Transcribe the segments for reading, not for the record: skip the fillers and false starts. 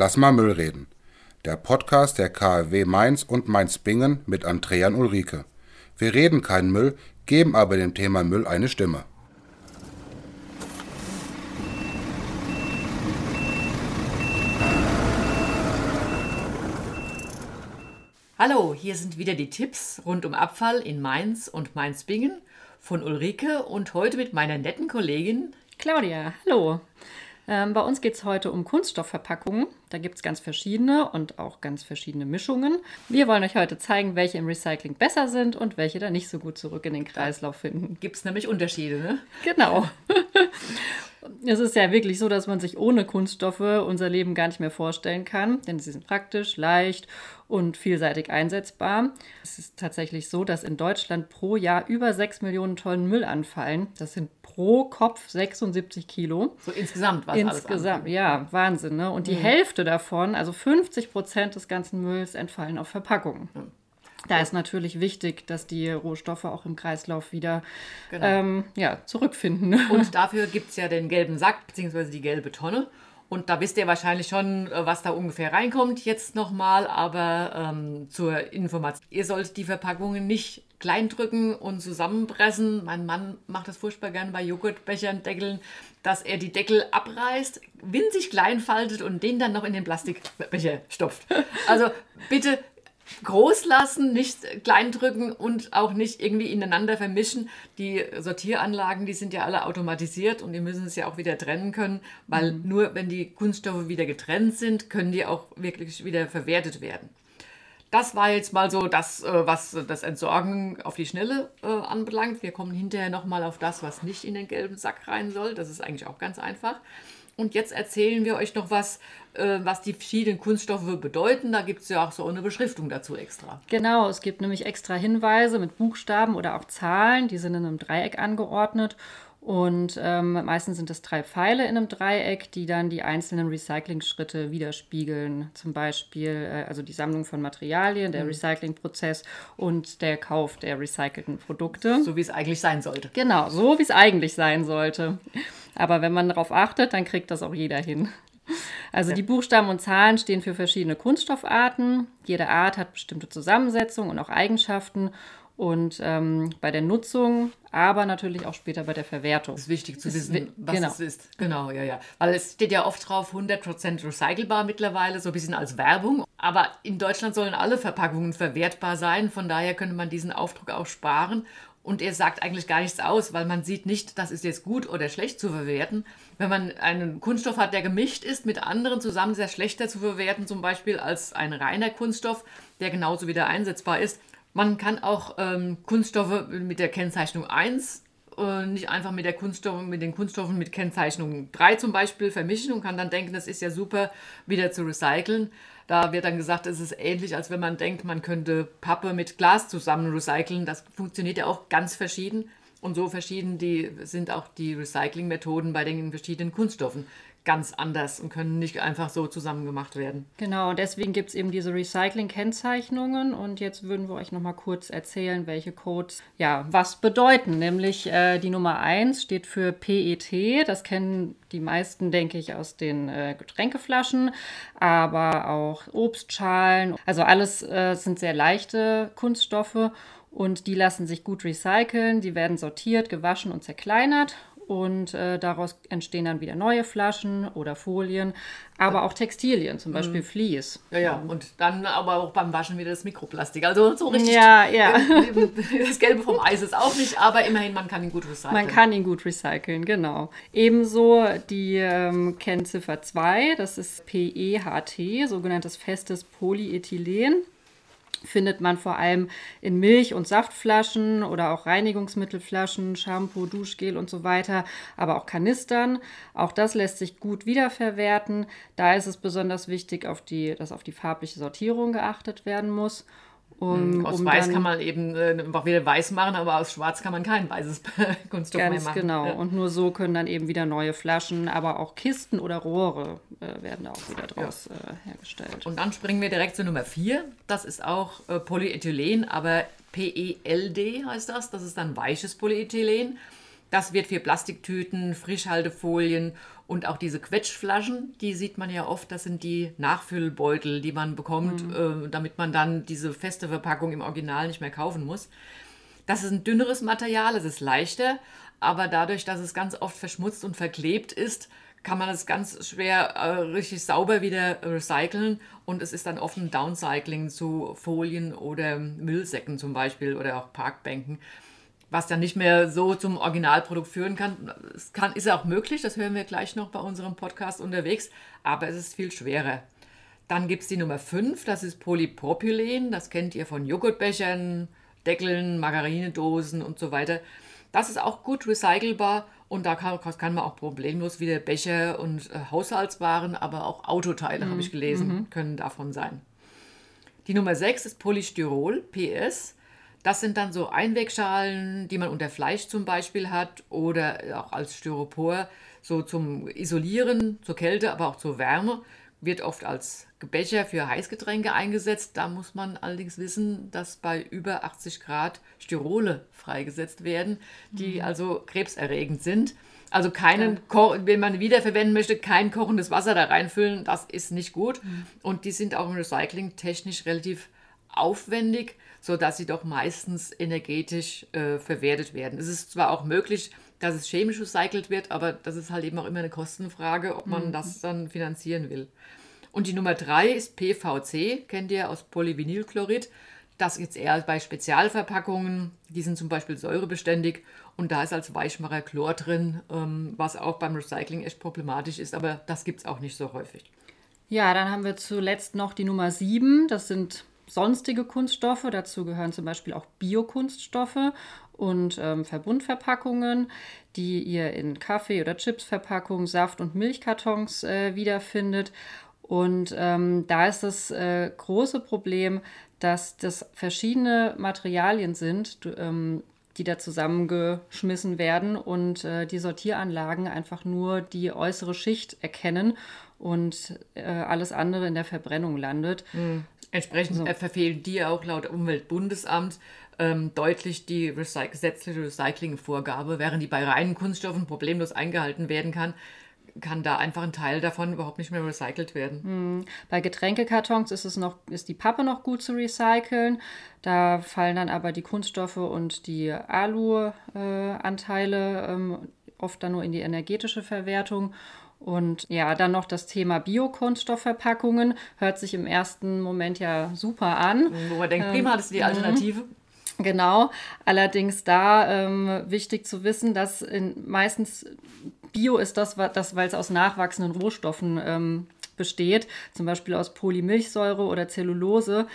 Lass mal Müll reden. Der Podcast der KfW Mainz und Mainz-Bingen mit Andrea und Ulrike. Wir reden keinen Müll, geben aber dem Thema Müll eine Stimme. Hallo, hier sind wieder die Tipps rund um Abfall in Mainz und Mainz-Bingen von Ulrike und heute mit meiner netten Kollegin Claudia. Hallo. Bei uns geht es heute um Kunststoffverpackungen. Da gibt es ganz verschiedene und auch ganz verschiedene Mischungen. Wir wollen euch heute zeigen, welche im Recycling besser sind und welche da nicht so gut zurück in den Kreislauf finden. Gibt es nämlich Unterschiede, ne? Genau. Es ist ja wirklich so, dass man sich ohne Kunststoffe unser Leben gar nicht mehr vorstellen kann, denn sie sind praktisch, leicht und vielseitig einsetzbar. Es ist tatsächlich so, dass in Deutschland pro Jahr über 6 Millionen Tonnen Müll anfallen. Das sind pro Kopf 76 Kilo. So insgesamt was Insgesamt, alles ja, Wahnsinn, ne? Und die Hälfte davon, also 50% des ganzen Mülls, entfallen auf Verpackungen. Da ist natürlich wichtig, dass die Rohstoffe auch im Kreislauf wieder zurückfinden. Und dafür gibt es ja den gelben Sack bzw. die gelbe Tonne. Und da wisst ihr wahrscheinlich schon, was da ungefähr reinkommt jetzt nochmal. Aber zur Information, ihr sollt die Verpackungen nicht klein drücken und zusammenpressen. Mein Mann macht das furchtbar gern bei Joghurtbechern, Deckeln, dass er die Deckel abreißt, winzig klein faltet und den dann noch in den Plastikbecher stopft. Also bitte groß lassen, nicht klein drücken und auch nicht irgendwie ineinander vermischen. Die Sortieranlagen, die sind ja alle automatisiert und die müssen es ja auch wieder trennen können, weil nur wenn die Kunststoffe wieder getrennt sind, können die auch wirklich wieder verwertet werden. Das war jetzt mal so das, was das Entsorgen auf die Schnelle anbelangt. Wir kommen hinterher nochmal auf das, was nicht in den gelben Sack rein soll. Das ist eigentlich auch ganz einfach. Und jetzt erzählen wir euch noch was die verschiedenen Kunststoffe bedeuten. Da gibt es ja auch so eine Beschriftung dazu extra. Genau, es gibt nämlich extra Hinweise mit Buchstaben oder auch Zahlen. Die sind in einem Dreieck angeordnet. Und meistens sind es 3 Pfeile in einem Dreieck, die dann die einzelnen Recyclingschritte widerspiegeln. Zum Beispiel also die Sammlung von Materialien, der Recyclingprozess und der Kauf der recycelten Produkte. So wie es eigentlich sein sollte. Genau, so wie es eigentlich sein sollte. Aber wenn man darauf achtet, dann kriegt das auch jeder hin. Also die Buchstaben und Zahlen stehen für verschiedene Kunststoffarten. Jede Art hat bestimmte Zusammensetzung und auch Eigenschaften. Und bei der Nutzung, aber natürlich auch später bei der Verwertung. Es ist wichtig zu wissen, was es ist. Genau, ja. Weil es steht ja oft drauf, 100% recycelbar mittlerweile, so ein bisschen als Werbung. Aber in Deutschland sollen alle Verpackungen verwertbar sein. Von daher könnte man diesen Aufdruck auch sparen. Und er sagt eigentlich gar nichts aus, weil man sieht nicht, das ist jetzt gut oder schlecht zu verwerten. Wenn man einen Kunststoff hat, der gemischt ist mit anderen zusammen, sehr schlechter zu verwerten, zum Beispiel als ein reiner Kunststoff, der genauso wieder einsetzbar ist. Man kann auch Kunststoffe mit der Kennzeichnung 1 nicht einfach mit den Kunststoffen mit Kennzeichnung 3 zum Beispiel vermischen und kann dann denken, das ist ja super, wieder zu recyceln. Da wird dann gesagt, es ist ähnlich, als wenn man denkt, man könnte Pappe mit Glas zusammen recyceln. Das funktioniert ja auch ganz verschieden. Und so verschieden sind auch die Recyclingmethoden bei den verschiedenen Kunststoffen ganz anders und können nicht einfach so zusammen gemacht werden. Genau, und deswegen gibt es eben diese Recycling-Kennzeichnungen. Und jetzt würden wir euch noch mal kurz erzählen, welche Codes was bedeuten. Nämlich die Nummer 1 steht für PET. Das kennen die meisten, denke ich, aus den Getränkeflaschen, aber auch Obstschalen. Also alles sind sehr leichte Kunststoffe und die lassen sich gut recyceln. Die werden sortiert, gewaschen und zerkleinert. Und daraus entstehen dann wieder neue Flaschen oder Folien, aber auch Textilien, zum Beispiel Vlies. Ja, und dann aber auch beim Waschen wieder das Mikroplastik. Also so richtig. Ja. Das Gelbe vom Eis ist auch nicht, aber immerhin, man kann ihn gut recyceln. Man kann ihn gut recyceln, genau. Ebenso die Kennziffer 2, das ist PEHT, sogenanntes festes Polyethylen. Findet man vor allem in Milch- und Saftflaschen oder auch Reinigungsmittelflaschen, Shampoo, Duschgel und so weiter, aber auch Kanistern. Auch das lässt sich gut wiederverwerten. Da ist es besonders wichtig, dass auf die farbliche Sortierung geachtet werden muss. Aus Weiß kann man eben einfach wieder weiß machen, aber aus Schwarz kann man kein weißes Kunststoff mehr machen. Ganz genau. Ja. Und nur so können dann eben wieder neue Flaschen, aber auch Kisten oder Rohre werden auch wieder draus hergestellt. Und dann springen wir direkt zur Nummer 4. Das ist auch Polyethylen, aber PELD heißt das. Das ist dann weiches Polyethylen. Das wird für Plastiktüten, Frischhaltefolien und auch diese Quetschflaschen, die sieht man ja oft, das sind die Nachfüllbeutel, die man bekommt, damit man dann diese feste Verpackung im Original nicht mehr kaufen muss. Das ist ein dünneres Material, es ist leichter, aber dadurch, dass es ganz oft verschmutzt und verklebt ist, kann man es ganz schwer richtig sauber wieder recyceln und es ist dann oft ein Downcycling zu Folien oder Müllsäcken zum Beispiel oder auch Parkbänken, was dann nicht mehr so zum Originalprodukt führen kann. Ist auch möglich, das hören wir gleich noch bei unserem Podcast unterwegs, aber es ist viel schwerer. Dann gibt es die Nummer 5, das ist Polypropylen, das kennt ihr von Joghurtbechern, Deckeln, Margarinedosen und so weiter. Das ist auch gut recycelbar und da kann man auch problemlos wieder Becher und Haushaltswaren, aber auch Autoteile, habe ich gelesen, können davon sein. Die Nummer 6 ist Polystyrol, PS. Das sind dann so Einwegschalen, die man unter Fleisch zum Beispiel hat oder auch als Styropor, so zum Isolieren, zur Kälte, aber auch zur Wärme. Wird oft als Becher für Heißgetränke eingesetzt. Da muss man allerdings wissen, dass bei über 80 Grad Styrole freigesetzt werden, die also krebserregend sind. Also wenn man wiederverwenden möchte, kein kochendes Wasser da reinfüllen, das ist nicht gut. Und die sind auch im Recycling technisch relativ aufwendig, sodass sie doch meistens energetisch verwertet werden. Es ist zwar auch möglich, dass es chemisch recycelt wird, aber das ist halt eben auch immer eine Kostenfrage, ob man das dann finanzieren will. Und die Nummer 3 ist PVC, kennt ihr aus Polyvinylchlorid. Das gibt es eher bei Spezialverpackungen, die sind zum Beispiel säurebeständig und da ist als Weichmacher Chlor drin, was auch beim Recycling echt problematisch ist, aber das gibt es auch nicht so häufig. Ja, dann haben wir zuletzt noch die Nummer 7, das sind sonstige Kunststoffe, dazu gehören zum Beispiel auch Biokunststoffe und Verbundverpackungen, die ihr in Kaffee- oder Chipsverpackungen, Saft- und Milchkartons wiederfindet. Und da ist das große Problem, dass das verschiedene Materialien sind, die da zusammengeschmissen werden und die Sortieranlagen einfach nur die äußere Schicht erkennen und alles andere in der Verbrennung landet. Entsprechend verfehlen die auch laut Umweltbundesamt deutlich die gesetzliche Recyclingvorgabe, während die bei reinen Kunststoffen problemlos eingehalten werden kann da einfach ein Teil davon überhaupt nicht mehr recycelt werden. Bei Getränkekartons ist die Pappe noch gut zu recyceln. Da fallen dann aber die Kunststoffe und die Alu-Anteile oft dann nur in die energetische Verwertung. Und ja, dann noch das Thema Biokunststoffverpackungen. Hört sich im ersten Moment ja super an. Wo man denkt, prima, das ist die Alternative. Genau, allerdings da wichtig zu wissen, dass meistens Bio ist weil es aus nachwachsenden Rohstoffen besteht, zum Beispiel aus Polymilchsäure oder Zellulose.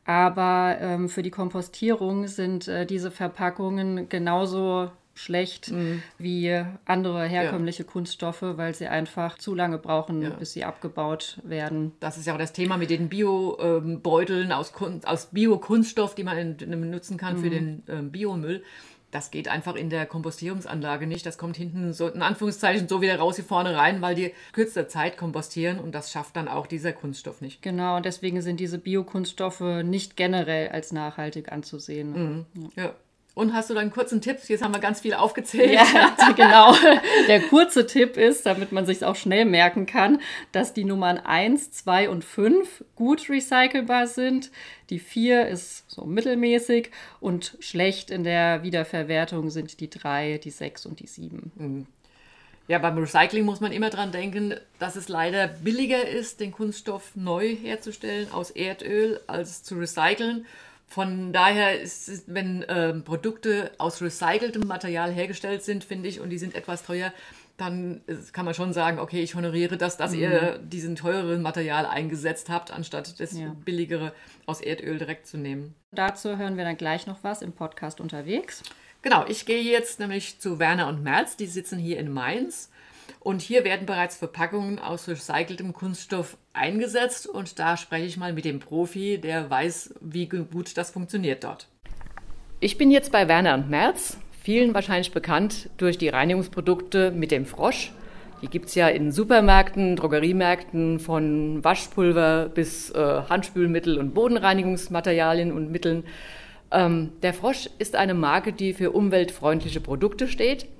Aber für die Kompostierung sind diese Verpackungen genauso schlecht wie andere herkömmliche Kunststoffe, weil sie einfach zu lange brauchen, bis sie abgebaut werden. Das ist ja auch das Thema mit den Biobeuteln aus Biokunststoff, die man nutzen kann für den Biomüll. Das geht einfach in der Kompostierungsanlage nicht. Das kommt hinten so in Anführungszeichen so wieder raus wie vorne rein, weil die kürzester Zeit kompostieren und das schafft dann auch dieser Kunststoff nicht. Genau, und deswegen sind diese Biokunststoffe nicht generell als nachhaltig anzusehen. Ja. Und hast du da einen kurzen Tipp? Jetzt haben wir ganz viel aufgezählt. Ja, genau. Der kurze Tipp ist, damit man sich auch schnell merken kann, dass die Nummern 1, 2 und 5 gut recycelbar sind. Die 4 ist so mittelmäßig und schlecht in der Wiederverwertung sind die 3, die 6 und die 7. Ja, beim Recycling muss man immer dran denken, dass es leider billiger ist, den Kunststoff neu herzustellen aus Erdöl, als zu recyceln. Von daher ist es, wenn Produkte aus recyceltem Material hergestellt sind, finde ich, und die sind etwas teuer, dann kann man schon sagen, okay, ich honoriere das, dass ihr diesen teureren Material eingesetzt habt, anstatt das billigere aus Erdöl direkt zu nehmen. Dazu hören wir dann gleich noch was im Podcast unterwegs. Genau, ich gehe jetzt nämlich zu Werner und Merz, die sitzen hier in Mainz. Und hier werden bereits Verpackungen aus recyceltem Kunststoff eingesetzt und da spreche ich mal mit dem Profi, der weiß, wie gut das funktioniert dort. Ich bin jetzt bei Werner und Merz, vielen wahrscheinlich bekannt durch die Reinigungsprodukte mit dem Frosch. Die gibt es ja in Supermärkten, Drogeriemärkten, von Waschpulver bis Handspülmittel und Bodenreinigungsmaterialien und Mitteln. Der Frosch ist eine Marke, die für umweltfreundliche Produkte steht.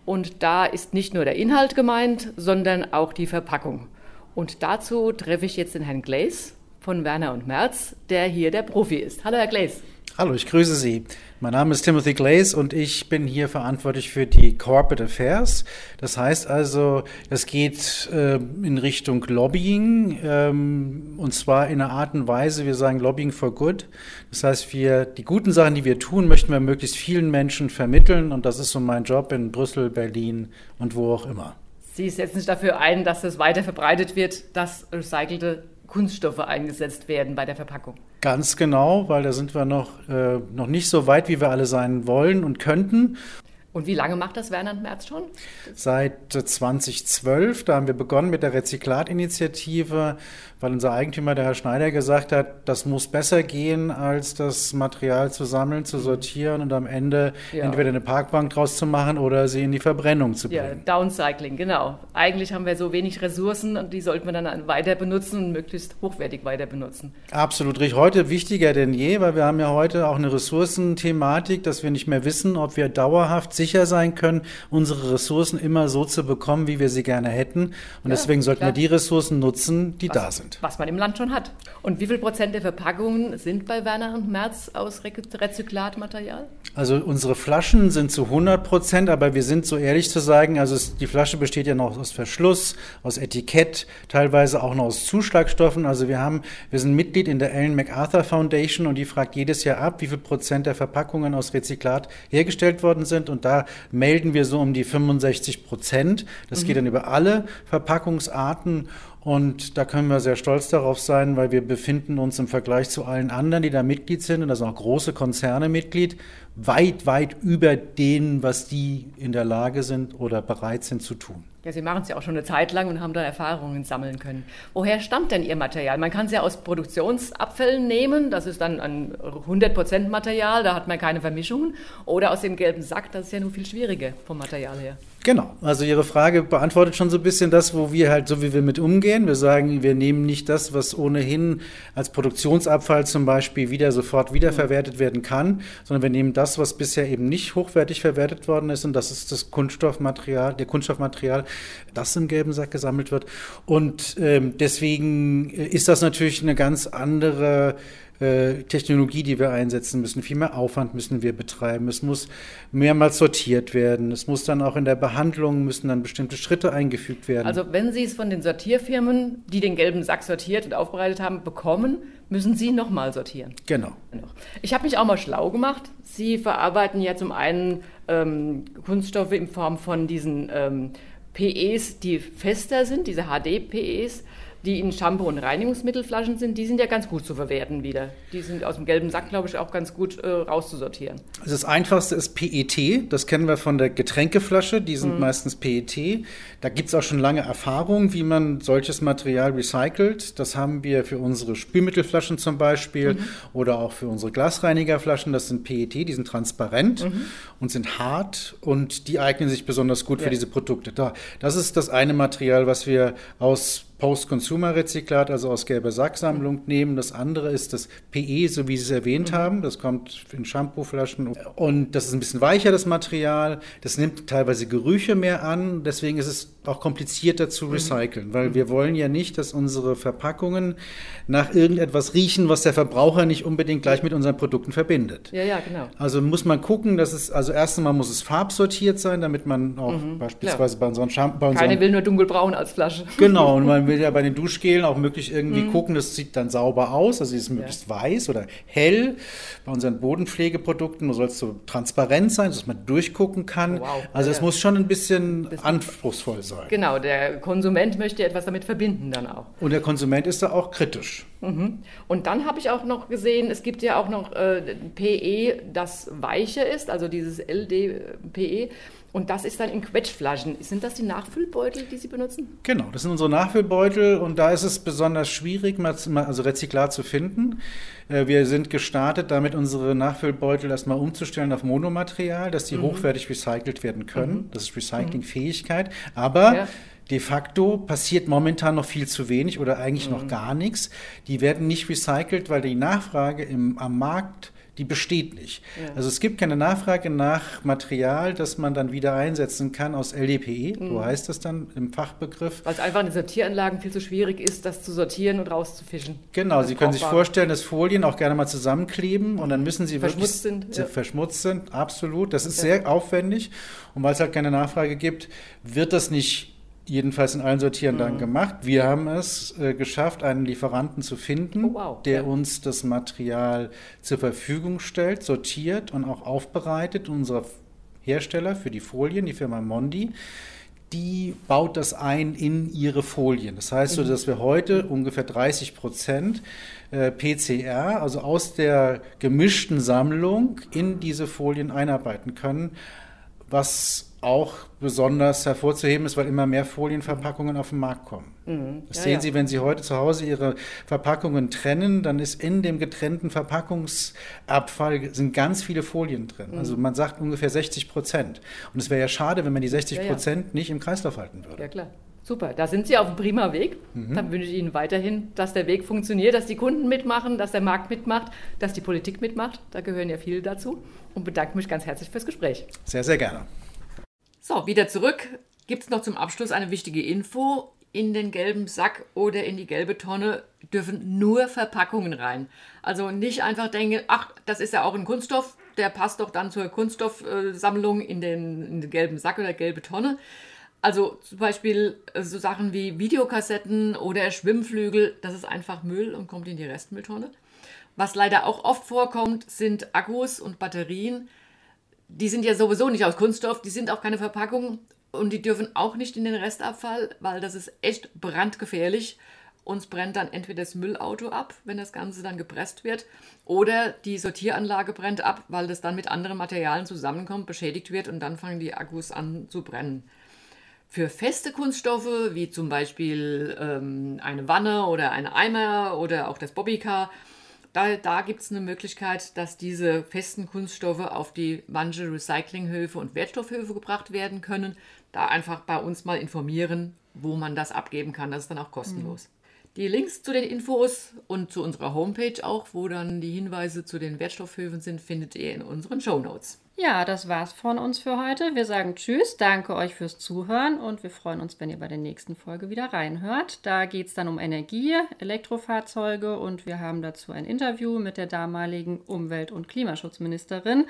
Und da ist nicht nur der Inhalt gemeint, sondern auch die Verpackung. Und dazu treffe ich jetzt den Herrn Glaes von Werner und Merz, der hier der Profi ist. Hallo, Herr Glaes. Hallo, ich grüße Sie. Mein Name ist Timothy Glaes und ich bin hier verantwortlich für die Corporate Affairs. Das heißt also, es geht in Richtung Lobbying und zwar in einer Art und Weise, wir sagen Lobbying for Good. Das heißt, die guten Sachen, die wir tun, möchten wir möglichst vielen Menschen vermitteln und das ist so mein Job in Brüssel, Berlin und wo auch immer. Sie setzen sich dafür ein, dass es weiter verbreitet wird, dass recycelte Kunststoffe eingesetzt werden bei der Verpackung. Ganz genau, weil da sind wir noch nicht so weit, wie wir alle sein wollen und könnten. Und wie lange macht das Werner und Merz schon? Seit 2012, da haben wir begonnen mit der Rezyklatinitiative, weil unser Eigentümer, der Herr Schneider, gesagt hat, das muss besser gehen, als das Material zu sammeln, zu sortieren und am Ende entweder eine Parkbank draus zu machen oder sie in die Verbrennung zu bringen. Ja, Downcycling, genau. Eigentlich haben wir so wenig Ressourcen und die sollten wir dann weiter benutzen und möglichst hochwertig weiter benutzen. Absolut richtig. Heute wichtiger denn je, weil wir haben ja heute auch eine Ressourcenthematik, dass wir nicht mehr wissen, ob wir dauerhaft sicher sein können, unsere Ressourcen immer so zu bekommen, wie wir sie gerne hätten. Und deswegen sollten wir die Ressourcen nutzen, die da sind. Was man im Land schon hat. Und wie viel Prozent der Verpackungen sind bei Werner und Merz aus Rezyklatmaterial? Also unsere Flaschen sind zu 100%, aber wir sind so ehrlich zu sagen, also die Flasche besteht ja noch aus Verschluss, aus Etikett, teilweise auch noch aus Zuschlagstoffen. Also wir sind Mitglied in der Ellen MacArthur Foundation und die fragt jedes Jahr ab, wie viel Prozent der Verpackungen aus Rezyklat hergestellt worden sind. Und da melden wir so um die 65%. Das geht dann über alle Verpackungsarten. Und da können wir sehr stolz darauf sein, weil wir befinden uns im Vergleich zu allen anderen, die da Mitglied sind, und da sind auch große Konzerne Mitglied, weit, weit über denen, was die in der Lage sind oder bereit sind zu tun. Ja, Sie machen es ja auch schon eine Zeit lang und haben da Erfahrungen sammeln können. Woher stammt denn Ihr Material? Man kann es ja aus Produktionsabfällen nehmen, das ist dann ein 100% Material, da hat man keine Vermischungen. Oder aus dem gelben Sack, das ist ja nur viel schwieriger vom Material her. Genau, also Ihre Frage beantwortet schon so ein bisschen das, wo wir halt, so wie wir mit umgehen. Wir sagen, wir nehmen nicht das, was ohnehin als Produktionsabfall zum Beispiel sofort wiederverwertet werden kann, sondern wir nehmen das, was bisher eben nicht hochwertig verwertet worden ist und das ist das Kunststoffmaterial, das im gelben Sack gesammelt wird. Und deswegen ist das natürlich eine ganz andere Technologie, die wir einsetzen müssen. Viel mehr Aufwand müssen wir betreiben. Es muss mehrmals sortiert werden. Es muss dann auch in der Behandlung, müssen dann bestimmte Schritte eingefügt werden. Also wenn Sie es von den Sortierfirmen, die den gelben Sack sortiert und aufbereitet haben, bekommen, müssen Sie nochmal sortieren. Genau. Ich habe mich auch mal schlau gemacht. Sie verarbeiten ja zum einen Kunststoffe in Form von diesen PEs, die fester sind, diese HD-PEs, die in Shampoo- und Reinigungsmittelflaschen sind, die sind ja ganz gut zu verwerten wieder. Die sind aus dem gelben Sack, glaube ich, auch ganz gut rauszusortieren. Also das Einfachste ist PET, das kennen wir von der Getränkeflasche, die sind meistens PET. Da gibt es auch schon lange Erfahrung, wie man solches Material recycelt. Das haben wir für unsere Spülmittelflaschen zum Beispiel oder auch für unsere Glasreinigerflaschen. Das sind PET, die sind transparent und sind hart und die eignen sich besonders gut für diese Produkte. Das ist das eine Material, was wir aus Post-Consumer-Rezyklat, also aus gelber Sacksammlung nehmen. Das andere ist das PE, so wie Sie es erwähnt haben. Das kommt in Shampooflaschen und das ist ein bisschen weicher, das Material. Das nimmt teilweise Gerüche mehr an. Deswegen ist es auch komplizierter zu recyceln, weil wir wollen ja nicht, dass unsere Verpackungen nach irgendetwas riechen, was der Verbraucher nicht unbedingt gleich mit unseren Produkten verbindet. Ja, genau. Also muss man gucken, also erst einmal muss es farbsortiert sein, damit man auch beispielsweise bei unseren Shampoo... Keiner will nur dunkelbraun als Flasche. Genau, und man will ja bei den Duschgelen auch möglichst irgendwie gucken, das sieht dann sauber aus, also es ist möglichst weiß oder hell. Bei unseren Bodenpflegeprodukten soll es so transparent sein, dass man durchgucken kann. Oh, wow. Also es muss schon ein bisschen anspruchsvoll sein. Genau, der Konsument möchte etwas damit verbinden dann auch. Und der Konsument ist da auch kritisch. Und dann habe ich auch noch gesehen, es gibt ja auch noch PE, das weicher ist, also dieses LDPE. Und das ist dann in Quetschflaschen. Sind das die Nachfüllbeutel, die Sie benutzen? Genau, das sind unsere Nachfüllbeutel und da ist es besonders schwierig, also Rezyklat zu finden. Wir sind gestartet, damit unsere Nachfüllbeutel erstmal umzustellen auf Monomaterial, dass die hochwertig recycelt werden können. Das ist Recyclingfähigkeit. Aber de facto passiert momentan noch viel zu wenig oder eigentlich noch gar nichts. Die werden nicht recycelt, weil die Nachfrage am Markt die besteht nicht. Ja. Also es gibt keine Nachfrage nach Material, das man dann wieder einsetzen kann aus LDPE, so heißt das dann im Fachbegriff. Weil es einfach in den Sortieranlagen viel zu schwierig ist, das zu sortieren und rauszufischen. Genau, Sie können sich vorstellen, dass Folien auch gerne mal zusammenkleben und dann müssen sie verschmutzt sind, absolut. Das ist sehr aufwendig und weil es halt keine Nachfrage gibt, wird das nicht jedenfalls in allen Sortieranlagen gemacht. Wir haben es geschafft, einen Lieferanten zu finden, der uns das Material zur Verfügung stellt, sortiert und auch aufbereitet. Unser Hersteller für die Folien, die Firma Mondi, die baut das ein in ihre Folien. Das heißt so, dass wir heute ungefähr 30% PCR, also aus der gemischten Sammlung, in diese Folien einarbeiten können, was auch besonders hervorzuheben ist, weil immer mehr Folienverpackungen auf den Markt kommen. Das sehen Sie, wenn Sie heute zu Hause Ihre Verpackungen trennen, dann ist in dem getrennten Verpackungsabfall sind ganz viele Folien drin. Also man sagt ungefähr 60%. Und es wäre ja schade, wenn man die 60% nicht im Kreislauf halten würde. Ja, klar. Super, da sind Sie auf einem prima Weg. Dann wünsche ich Ihnen weiterhin, dass der Weg funktioniert, dass die Kunden mitmachen, dass der Markt mitmacht, dass die Politik mitmacht. Da gehören ja viele dazu. Und bedanke mich ganz herzlich fürs Gespräch. Sehr, sehr gerne. So, wieder zurück. Gibt es noch zum Abschluss eine wichtige Info. In den gelben Sack oder in die gelbe Tonne dürfen nur Verpackungen rein. Also nicht einfach denken, ach, das ist ja auch ein Kunststoff, der passt doch dann zur Kunststoffsammlung in den gelben Sack oder gelbe Tonne. Also zum Beispiel so Sachen wie Videokassetten oder Schwimmflügel, das ist einfach Müll und kommt in die Restmülltonne. Was leider auch oft vorkommt, sind Akkus und Batterien. Die sind ja sowieso nicht aus Kunststoff, die sind auch keine Verpackung und die dürfen auch nicht in den Restabfall, weil das ist echt brandgefährlich. Uns brennt dann entweder das Müllauto ab, wenn das Ganze dann gepresst wird, oder die Sortieranlage brennt ab, weil das dann mit anderen Materialien zusammenkommt, beschädigt wird und dann fangen die Akkus an zu brennen. Für feste Kunststoffe, wie zum Beispiel eine Wanne oder ein Eimer oder auch das Bobbycar, da gibt es eine Möglichkeit, dass diese festen Kunststoffe auf die manche Recyclinghöfe und Wertstoffhöfe gebracht werden können. Da einfach bei uns mal informieren, wo man das abgeben kann. Das ist dann auch kostenlos. Die Links zu den Infos und zu unserer Homepage auch, wo dann die Hinweise zu den Wertstoffhöfen sind, findet ihr in unseren Shownotes. Ja, das war's von uns für heute. Wir sagen Tschüss, danke euch fürs Zuhören und wir freuen uns, wenn ihr bei der nächsten Folge wieder reinhört. Da geht es dann um Energie, Elektrofahrzeuge und wir haben dazu ein Interview mit der damaligen Umwelt- und Klimaschutzministerin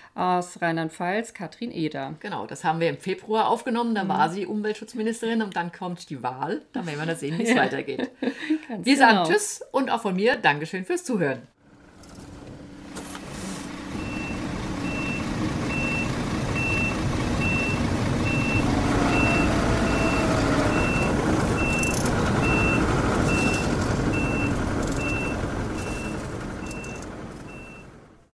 aus Rheinland-Pfalz, Katrin Eder. Genau, das haben wir im Februar aufgenommen, da war sie Umweltschutzministerin und dann kommt die Wahl. Dann werden wir dann sehen, wie es weitergeht. Wir sagen Tschüss und auch von mir Dankeschön fürs Zuhören.